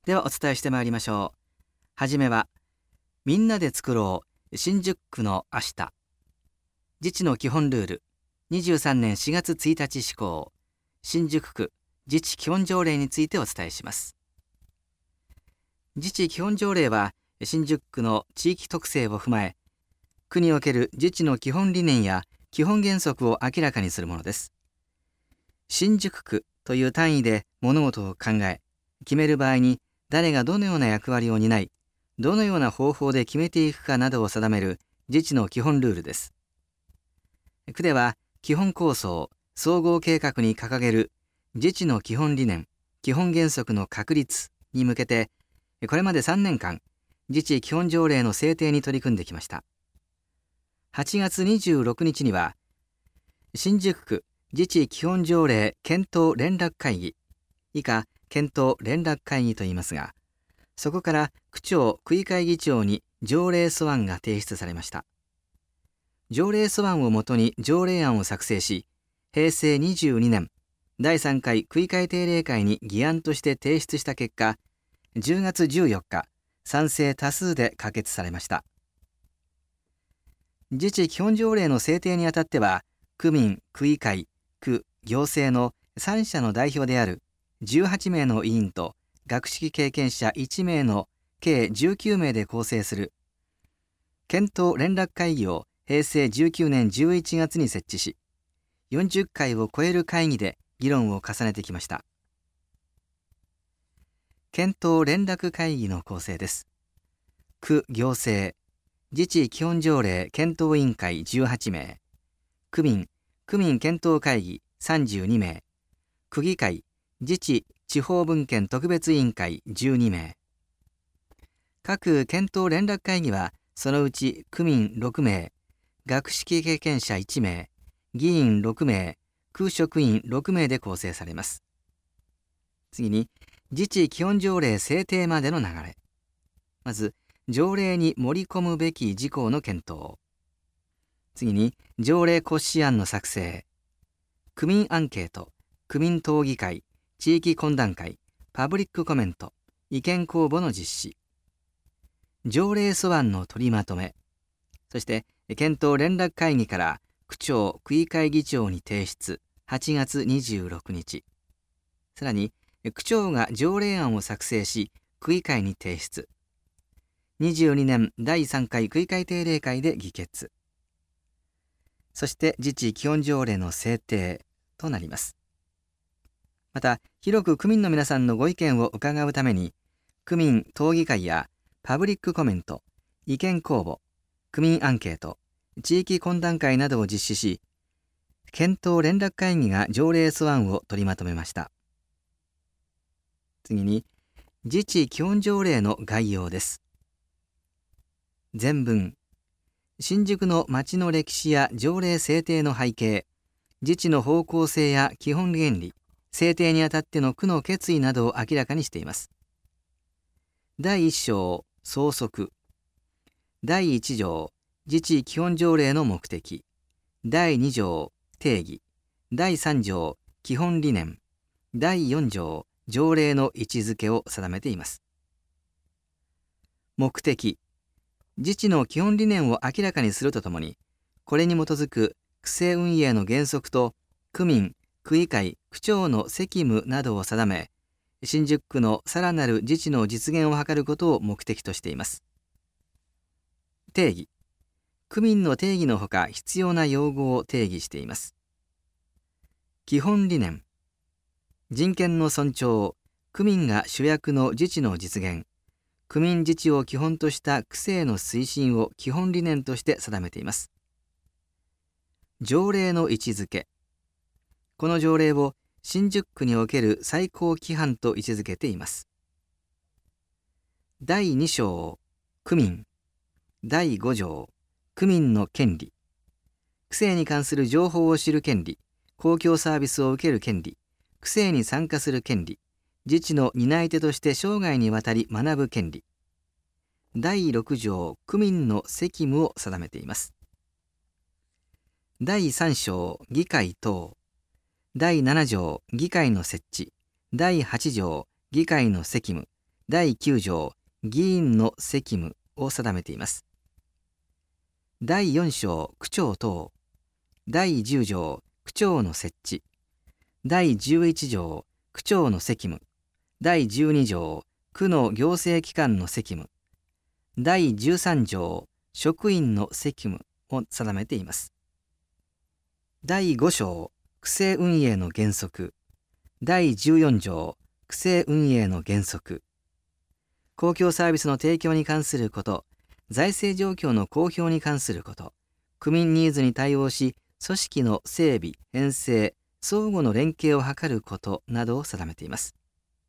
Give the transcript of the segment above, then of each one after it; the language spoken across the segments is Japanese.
ではお伝えしてまいりましょう。はじめは、みんなで作ろう新宿区の明日。自治の基本ルール、23年4月1日施行、新宿区自治基本条例についてお伝えします。自治基本条例は、新宿区の地域特性を踏まえ、区における自治の基本理念や基本原則を明らかにするものです。新宿区という単位で物事を考え、決める場合に誰がどのような役割を担い、どのような方法で決めていくかなどを定める自治の基本ルールです。区では基本構想・総合計画に掲げる自治の基本理念・基本原則の確立に向けて、これまで3年間、自治基本条例の制定に取り組んできました。8月26日には、新宿区自治基本条例検討連絡会議、以下検討連絡会議といいますが、そこから区長・区議会議長に条例素案が提出されました。条例素案をもとに条例案を作成し、平成22年第3回区議会定例会に議案として提出した結果、10月14日、賛成多数で可決されました。自治基本条例の制定にあたっては、区民・区議会・区・行政の3者の代表である18名の委員と学識経験者1名の計19名で構成する検討連絡会議を平成19年11月に設置し、40回を超える会議で議論を重ねてきました。検討連絡会議の構成です。区行政自治基本条例検討委員会18名、区民検討会議32名、区議会自治地方分権特別委員会12名。各検討連絡会議は、そのうち区民6名、学識経験者1名、議員6名、区職員6名で構成されます。次に、自治基本条例制定までの流れ。まず、条例に盛り込むべき事項の検討。次に、条例骨子案の作成。区民アンケート、区民討議会、地域懇談会、パブリックコメント、意見公募の実施。条例素案の取りまとめ。そして、検討連絡会議から区長・区議会議長に提出、8月26日。さらに、区長が条例案を作成し、区議会に提出。22年第3回区議会定例会で議決。そして自治基本条例の制定となります。また、広く区民の皆さんのご意見を伺うために、区民討議会やパブリックコメント、意見公募、区民アンケート、地域懇談会などを実施し、検討連絡会議が条例素案を取りまとめました。次に、自治基本条例の概要です。前文、新宿の町の歴史や条例制定の背景、自治の方向性や基本原理、制定にあたっての区の決意などを明らかにしています。第1章、総則。第1条、自治基本条例の目的。第2条、定義。第3条、基本理念。第4条、条例の位置づけを定めています。目的。自治の基本理念を明らかにするとともに、これに基づく区政運営の原則と区民・区議会・区長の責務などを定め、新宿区のさらなる自治の実現を図ることを目的としています。定義。区民の定義のほか必要な用語を定義しています。基本理念。人権の尊重、区民が主役の自治の実現、区民自治を基本とした区政の推進を基本理念として定めています。条例の位置づけ。この条例を新宿区における最高規範と位置づけています。第2章、区民。第5条、区民の権利。区政に関する情報を知る権利、公共サービスを受ける権利、区政に参加する権利、自治の担い手として生涯にわたり学ぶ権利。第6条、区民の責務を定めています。第3章、議会等。第7条、議会の設置。第8条、議会の責務。 第9条議員の責務を定めています。第4章区長等、第10条区長の設置、第11条区長の責務、第12条区の行政機関の責務、第13条職員の責務を定めています。第5章区政運営の原則、第14条区政運営の原則、公共サービスの提供に関すること、財政状況の公表に関すること、区民ニーズに対応し、組織の整備、編成、相互の連携を図ることなどを定めています。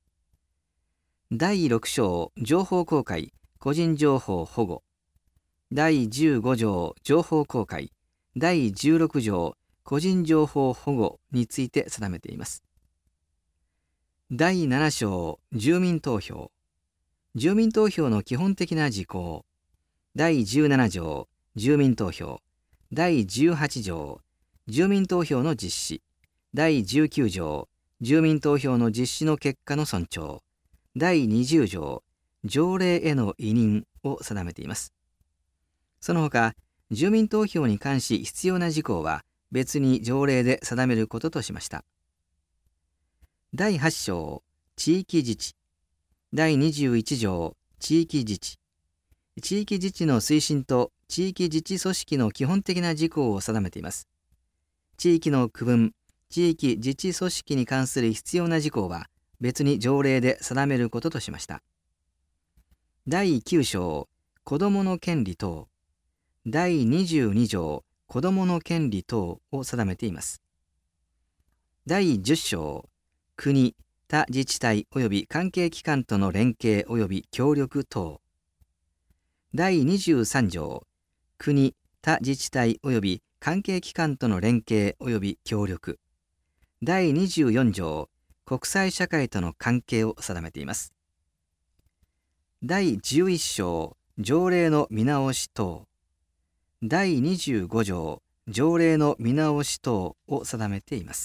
第6章情報公開、個人情報保護、第15条情報公開、第16条個人情報保護について定めています。第7章住民投票、住民投票の基本的な事項、第17条住民投票、第18条住民投票の実施、第19条住民投票の実施の結果の尊重、第20条条例への委任を定めています。その他、住民投票に関し必要な事項は別に条例で定めることとしました。第8章地域自治、第21条地域自治、地域自治の推進と地域自治組織の基本的な事項を定めています。地域の区分、地域自治組織に関する必要な事項は別に条例で定めることとしました。第9章子どもの権利等、第22条子どもの権利等を定めています。第10章国、他自治体及び関係機関との連携及び協力等、第23条国、他自治体及び関係機関との連携及び協力、第24条国際社会との関係を定めています。第11章条例の見直し等、第25条条例の見直し等を定めています。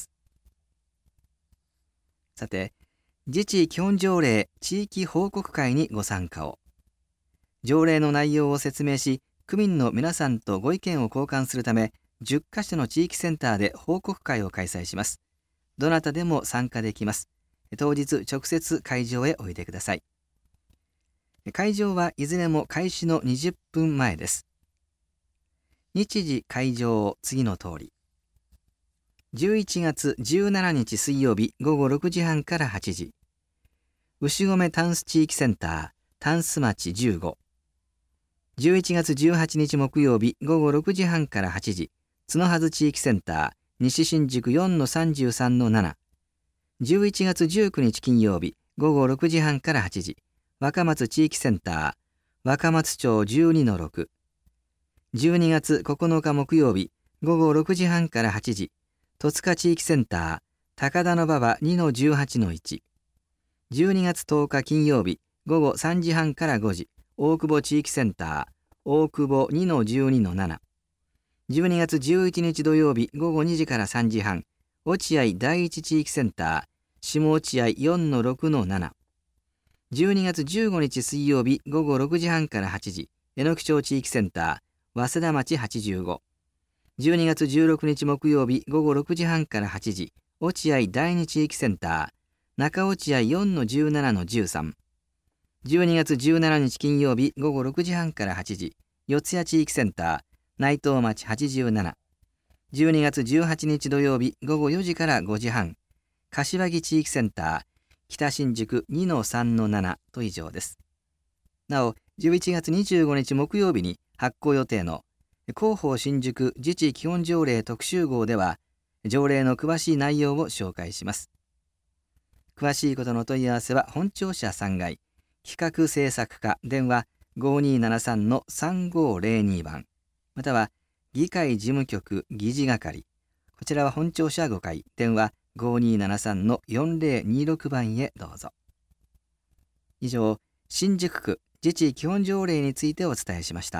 さて、自治基本条例地域報告会にご参加を。条例の内容を説明し、区民の皆さんとご意見を交換するため、10カ所の地域センターで報告会を開催します。どなたでも参加できます。当日直接会場へおいでください。会場はいずれも開始の20分前です。日時会場次の通り。11月17日水曜日午後6時半から8時。牛込タンス地域センター、タンス町15。11月18日木曜日午後6時半から8時。角筈地域センター、西新宿 4-33-7。11月19日金曜日午後6時半から8時。若松地域センター、若松町 12-6。12月9日木曜日午後6時半から8時。戸塚地域センター、高田馬場 2-18-1。12月10日金曜日午後3時半から5時。大久保地域センター、大久保 2-12-7。12月11日土曜日午後2時から3時半。落合第一地域センター、下落合 4-6-7。12月15日水曜日午後6時半から8時。榎木町地域センター、早稲田町85。12月16日木曜日午後6時半から8時。落合第二地域センター、中落合 4-17-13。12月17日金曜日午後6時半から8時。四谷地域センター、内藤町87。12月18日土曜日午後4時から5時半。柏木地域センター、北新宿 2-3-7 と以上です。なお、11月25日木曜日に発行予定の広報新宿自治基本条例特集号では、条例の詳しい内容を紹介します。詳しいことの問い合わせは本庁舎3階、企画制作課電話 5273-3502 番、または議会事務局議事係、こちらは本庁舎5階、電話 5273-4026 番へどうぞ。以上、新宿区自治基本条例についてお伝えしました。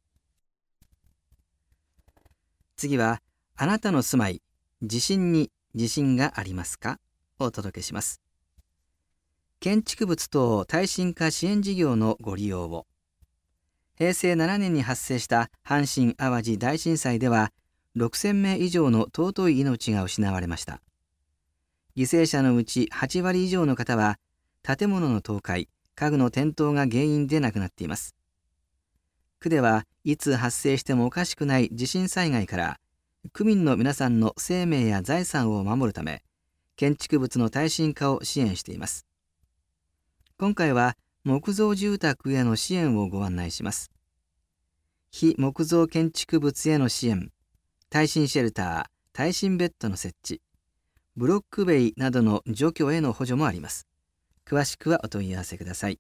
次は、あなたの住まい、地震に自信がありますかをお届けします。 建築物等耐震化支援事業のご利用を。平成7年に発生した阪神・淡路大震災では、6000名以上の尊い命が失われました。犠牲者のうち8割以上の方は、建物の倒壊、家具の転倒が原因で亡くなっています。区ではいつ発生してもおかしくない地震災害から、区民の皆さんの生命や財産を守るため、建築物の耐震化を支援しています。今回は木造住宅への支援をご案内します。非木造建築物への支援、耐震シェルター、耐震ベッドの設置、ブロック塀などの除去への補助もあります。詳しくはお問い合わせください。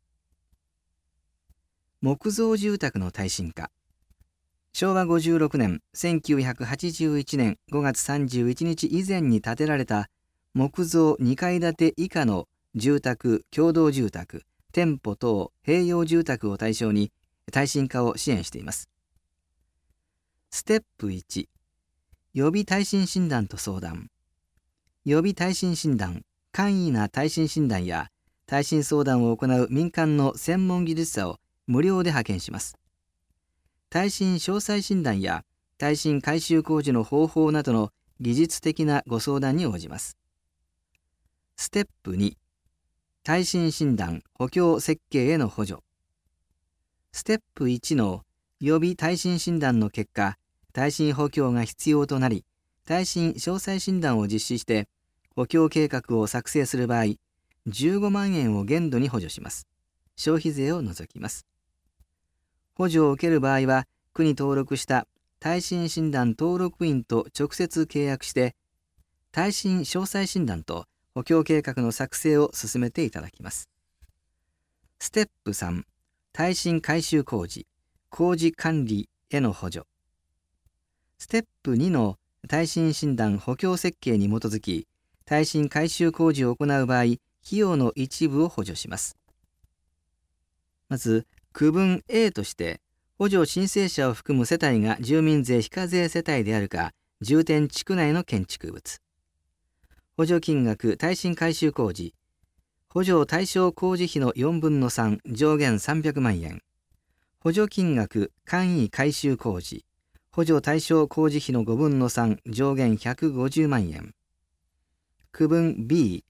木造住宅の耐震化。昭和56年、1981年5月31日以前に建てられた木造2階建て以下の住宅、共同住宅、店舗等併用住宅を対象に耐震化を支援しています。ステップ1、予備耐震診断と相談。予備耐震診断、簡易な耐震診断や耐震相談を行う民間の専門技術者を無料で派遣します。耐震詳細診断や耐震改修工事の方法などの技術的なご相談に応じます。ステップ2、耐震診断・補強設計への補助。ステップ1の予備耐震診断の結果、耐震補強が必要となり、耐震詳細診断を実施して補強計画を作成する場合、15万円を限度に補助します。消費税を除きます。補助を受ける場合は、区に登録した耐震診断登録員と直接契約して、耐震詳細診断と補強計画の作成を進めていただきます。ステップ3、耐震改修工事、工事管理への補助。ステップ2の耐震診断補強設計に基づき、耐震改修工事を行う場合、費用の一部を補助します。まず、区分 A として、補助申請者を含む世帯が住民税非課税世帯であるか、重点地区内の建築物。補助金額耐震改修工事。補助対象工事費の4分の3、上限300万円。補助金額簡易改修工事。補助対象工事費の5分の3、上限150万円。区分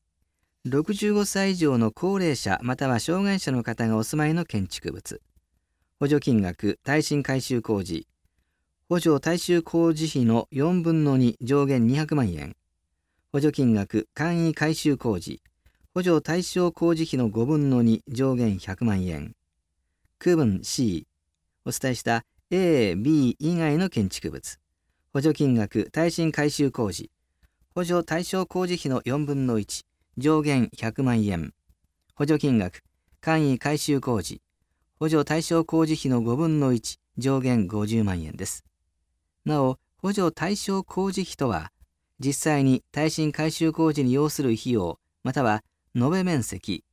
B、65歳以上の高齢者または障害者の方がお住まいの建築物。補助金額耐震改修工事。補助対象工事費の4分の2、上限200万円。補助金額簡易改修工事。補助対象工事費の5分の2、上限100万円。区分 C、お伝えした A、B 以外の建築物。補助金額耐震改修工事。補助対象工事費の4分の1、上限100万円。補助金額簡易改修工事。補助対象工事費の5分の1、上限50万円です。なお、補助対象工事費とは、実際に耐震改修工事に要する費用、または延べ面積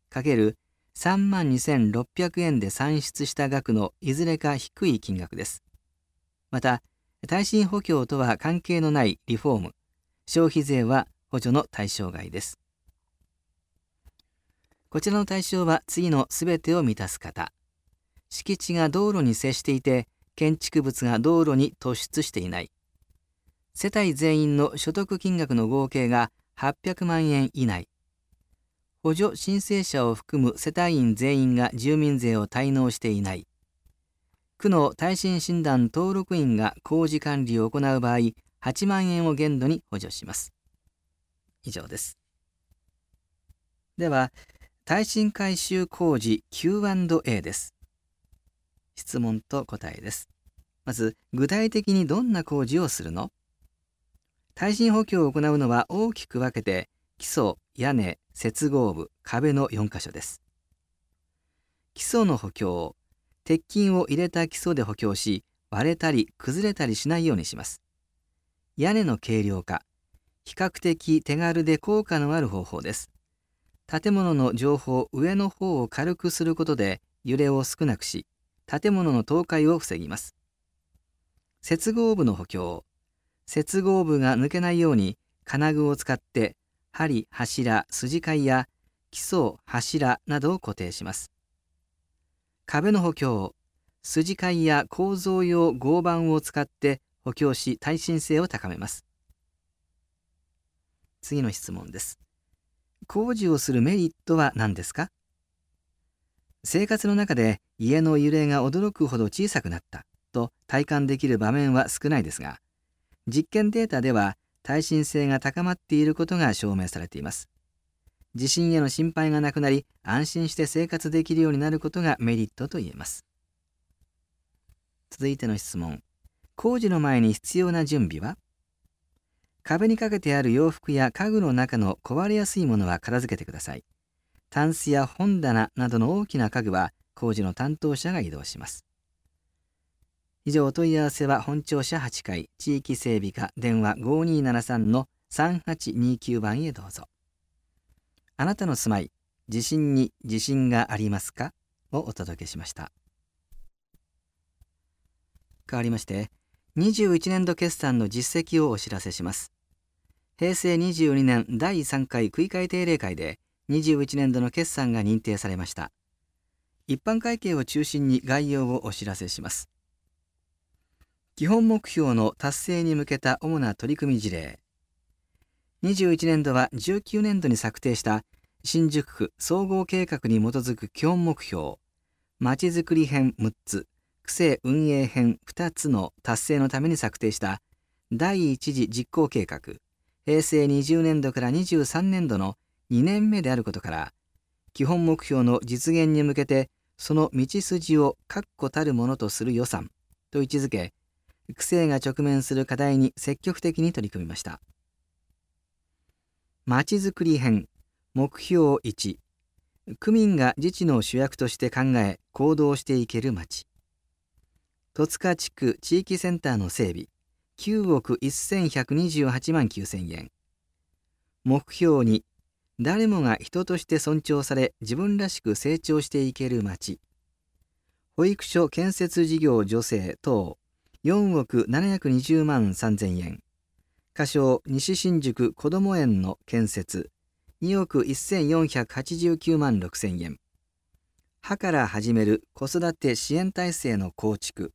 ×32,600円で算出した額のいずれか低い金額です。また、耐震補強とは関係のないリフォーム、消費税は補助の対象外です。こちらの対象は次のすべてを満たす方。敷地が道路に接していて、建築物が道路に突出していない。世帯全員の所得金額の合計が800万円以内。補助申請者を含む世帯員全員が住民税を滞納していない。区の耐震診断登録員が工事管理を行う場合、8万円を限度に補助します。以上です。では、耐震改修工事 Q&A です。質問と答えです。まず、具体的にどんな工事をするの？耐震補強を行うのは大きく分けて、基礎、屋根、接合部、壁の4カ所です。基礎の補強、鉄筋を入れた基礎で補強し、割れたり崩れたりしないようにします。屋根の軽量化、比較的手軽で効果のある方法です。建物の上方上の方を軽くすることで揺れを少なくし、建物の倒壊を防ぎます。接合部の補強、接合部が抜けないように金具を使って針、柱、筋交いや基礎、柱などを固定します。壁の補強、筋交や構造用合板を使って補強し耐震性を高めます。次の質問です。工事をするメリットは何ですか？生活の中で家の揺れが驚くほど小さくなったと体感できる場面は少ないですが、実験データでは耐震性が高まっていることが証明されています。地震への心配がなくなり、安心して生活できるようになることがメリットと言えます。続いての質問。工事の前に必要な準備は？壁にかけてある洋服や家具の中の壊れやすいものは片付けてください。タンスや本棚などの大きな家具は工事の担当者が移動します。以上、お問い合わせは本庁舎8階地域整備課電話 5273-3829 番へどうぞ。あなたの住まい、地震に自信がありますかをお届けしました。変わりまして、21年度決算の実績をお知らせします。平成22年第3回区議会定例会で21年度の決算が認定されました。一般会計を中心に概要をお知らせします。基本目標の達成に向けた主な取り組み事例。21年度は19年度に策定した新宿区総合計画に基づく基本目標、まちづくり編6つ、区政運営編2つの達成のために策定した第一次実行計画、平成20年度から23年度の2年目であることから、基本目標の実現に向けてその道筋を確固たるものとする予算と位置づけ、区政が直面する課題に積極的に取り組みました。まちづくり編目標1、区民が自治の主役として考え行動していけるまち。戸塚地区地域センターの整備9億1128万9000円。目標2、誰もが人として尊重され自分らしく成長していけるまち。保育所建設事業助成等4億720万3000円。仮称西新宿こども園の建設2億1489万6000円。歯から始める子育て支援体制の構築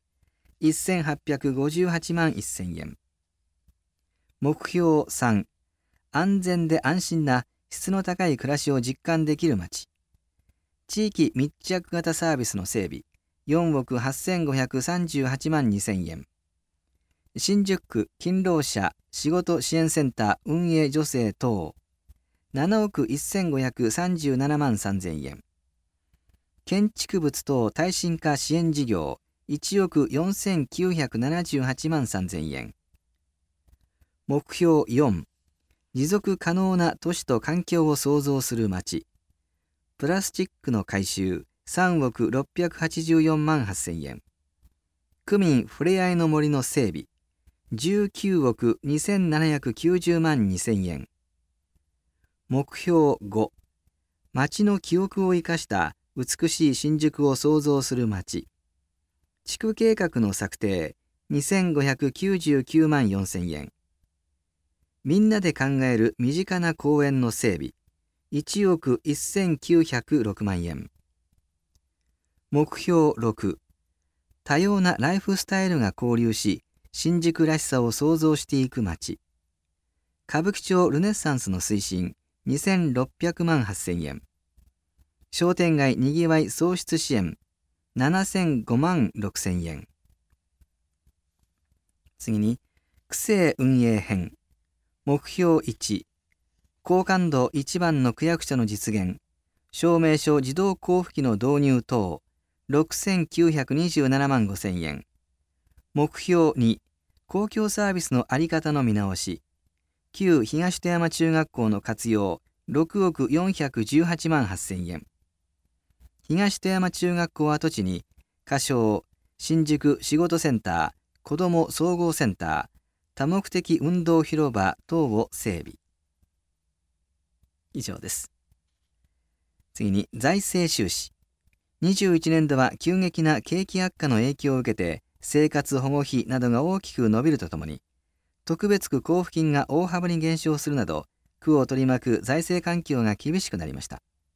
1858万1000円。目標3、安全で安心な質の高い暮らしを実感できるまち。地域密着型サービスの整備4億8538万2000円。新宿区勤労者仕事支援センター運営助成等7億1537万3000円。建築物等耐震化支援事業1億4978万3000円。目標4、持続可能な都市と環境を創造するまち。プラスチックの回収3億684万8000円。区民ふれあいの森の整備19億2790万2000円。目標5、町の記憶を生かした美しい新宿を創造する町。地区計画の策定2599万4000円。みんなで考える身近な公園の整備1億1906万円。目標6、多様なライフスタイルが交流し新宿らしさを創造していく街。歌舞伎町ルネッサンスの推進2600万8000円。商店街にぎわい創出支援7005万6000円。次に区政運営編目標1、高感度1番の区役所の実現証明書自動交付機の導入等6927万5000円。目標2、公共サービスの在り方の見直し旧東戸山中学校の活用6億418万8000円。東戸山中学校跡地に仮称新宿仕事センター子ども総合センター多目的運動広場等を整備。以上です。次に財政収支。21年度は急激な景気悪化の影響を受けて生活保護費などが大きく伸びるとともに特別区交付金が大幅に減少するなど区を取り巻く財政環境が厳しくなりました。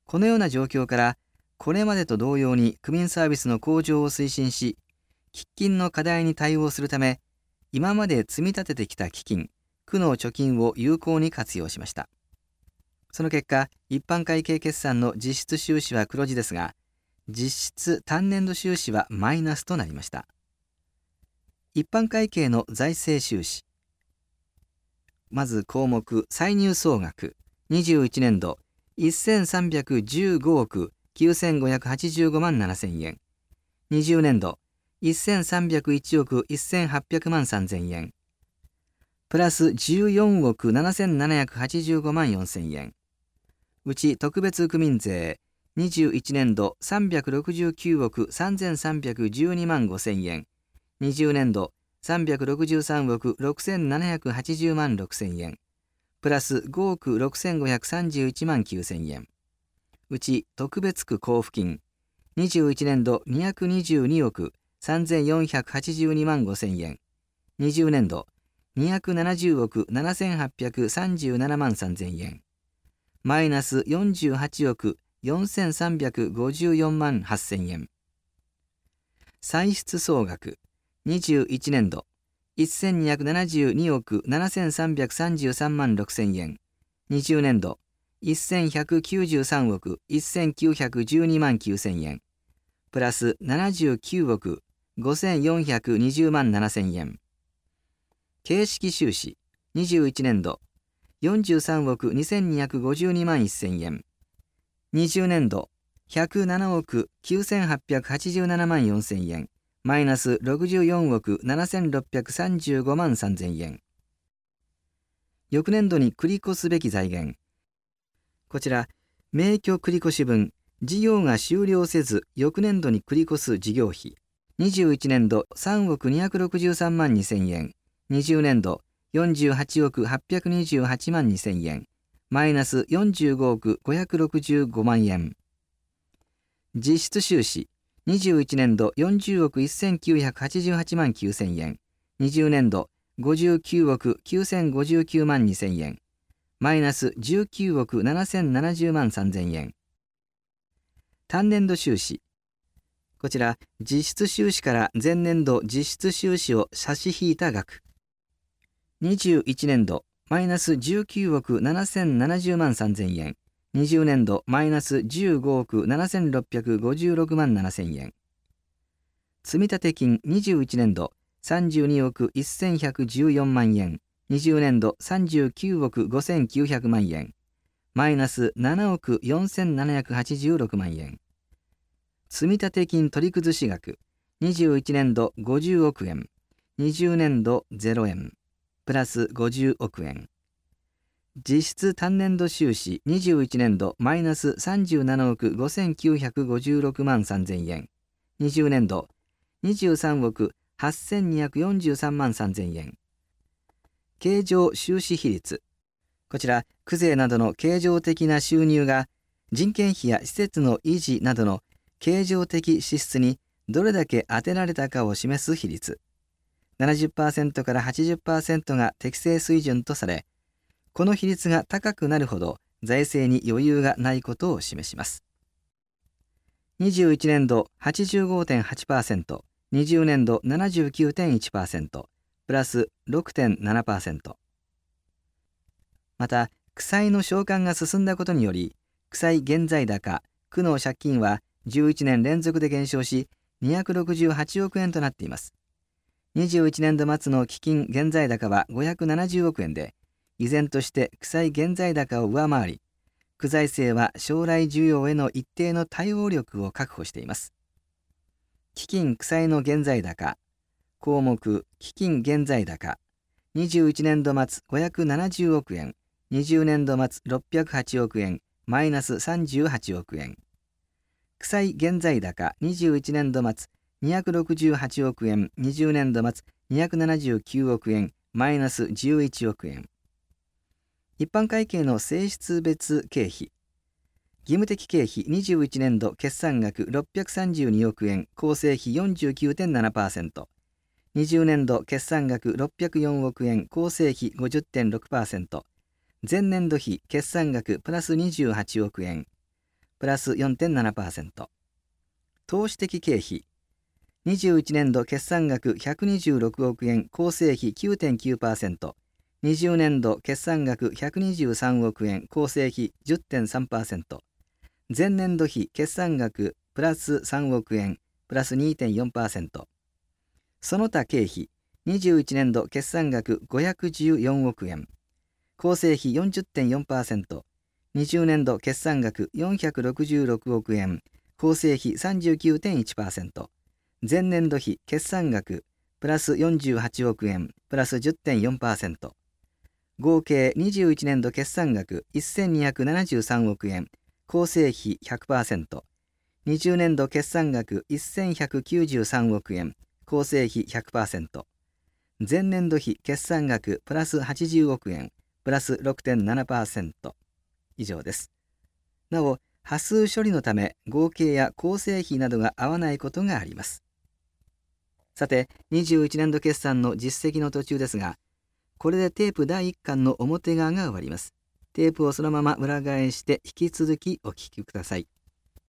このような状況から、これまでと同様に区民サービスの向上を推進し、喫緊の課題に対応するため、今まで積み立ててきた基金、区の貯金を有効に活用しました。その結果、一般会計決算の実質収支は黒字ですが、実質単年度収支はマイナスとなりました。一般会計の財政収支。まず項目歳入総額、21年度1315億9585万7000円。20年度1301億1800万3000円。プラス14億7785万4000円。うち特別区民税、21年度369億3312万5000円。20年度363億6780万6000円。プラス5億6531万9000円。うち特別区交付金、21年度222億3482万5000円。20年度270億7837万3000円。マイナス48億4354万8000円。歳出総額、21年度1272億7333万6000円。20年度1193億1912万9000円。プラス79億5420万7000円。形式収支、21年度43億2252万1000円。20年度107億9887万4000円。マイナス64億7635万3000円。翌年度に繰り越すべき財源。こちら、免許繰越分、事業が終了せず翌年度に繰り越す事業費。21年度3億263万2000円。20年度48億828万2000円。マイナス45億565万円。実質収支。21年度40億1988万9000円。20年度59億9059万2000円。マイナス19億7070万3000円。単年度収支。こちら、実質収支から前年度実質収支を差し引いた額。21年度マイナス19億7070万3000円。20年度マイナス15億7656万7000円。積立金21年度32億1114万円。20年度39億5900万円。マイナス7億4786万円。積立金取り崩し額21年度50億円。20年度0円。プラス50億円。実質単年度収支21年度マイナス37億5956万3000円。20年度23億8243万3000円。経常収支比率。こちら、区税などの経常的な収入が人件費や施設の維持などの経常的支出にどれだけ充てられたかを示す比率。70% から 80% が適正水準とされ、この比率が高くなるほど財政に余裕がないことを示します。21年度 85.8%、20年度 79.1%、プラス 6.7%。また、区債の償還が進んだことにより、区債現在高、区の借金は11年連続で減少し、268億円となっています。21年度末の基金現在高は570億円で、依然として区債現在高を上回り、区財政は将来需要への一定の対応力を確保しています。基金区債の現在高、項目基金現在高、21年度末570億円、20年度末608億円、マイナス38億円。区債現在高21年度末268億円、20年度末279億円、マイナス11億円。一般会計の性質別経費。義務的経費21年度決算額632億円、構成費 49.7%。20年度決算額604億円、構成費 50.6%。前年度比決算額プラス28億円。 プラス 4.7%。投資的経費、21年度決算額126億円、構成比 9.9%、20年度決算額123億円、構成比 10.3%、前年度比決算額プラス3億円、プラス 2.4%。その他経費、21年度決算額514億円、構成比 40.4%、20年度決算額466億円、構成比 39.1%、前年度比決算額プラス48億円、プラス 10.4%、合計21年度決算額1273億円、構成比 100%、20年度決算額1193億円、構成比 100%、前年度比決算額プラス80億円、プラス 6.7%。以上です。なお、波数処理のため合計や構成比などが合わないことがあります。さて、21年度決算の実績の途中ですが、これでテープ第1巻の表側が終わります。テープをそのまま裏返して引き続きお聞きください。